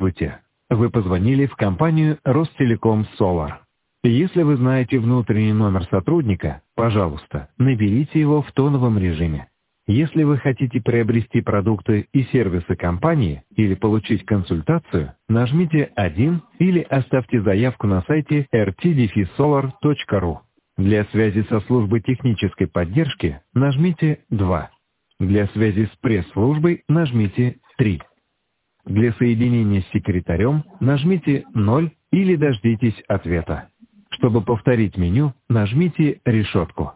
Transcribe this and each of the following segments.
Здравствуйте. Вы позвонили в компанию Ростелеком Solar. Если вы знаете внутренний номер сотрудника, пожалуйста, наберите его в тоновом режиме. Если вы хотите приобрести продукты и сервисы компании или получить консультацию, нажмите 1 или оставьте заявку на сайте rt-solar.ru. Для связи со службой технической поддержки нажмите 2. Для связи с пресс-службой нажмите 3. Для соединения с секретарем нажмите 0 или дождитесь ответа. Чтобы повторить меню, нажмите решетку.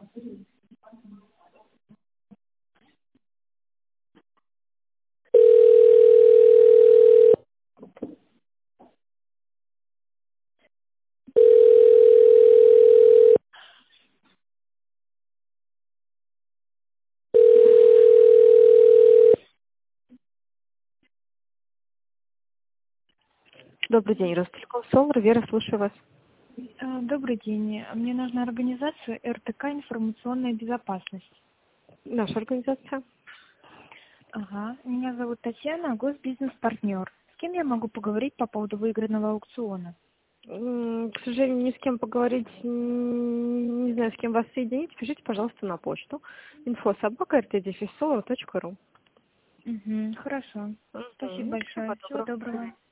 Добрый день, Ростелеком Solar. Вера, слушаю вас. Добрый день. Мне нужна организация РТК «Информационная безопасность». Наша организация. Ага. Меня зовут Татьяна, госбизнес-партнер. С кем я могу поговорить по поводу выигранного аукциона? К сожалению, ни с кем поговорить, не знаю, с кем вас соединить. Пишите, пожалуйста, на почту info@rtdefissolar.ru. Хорошо. Спасибо большое. Всего доброго.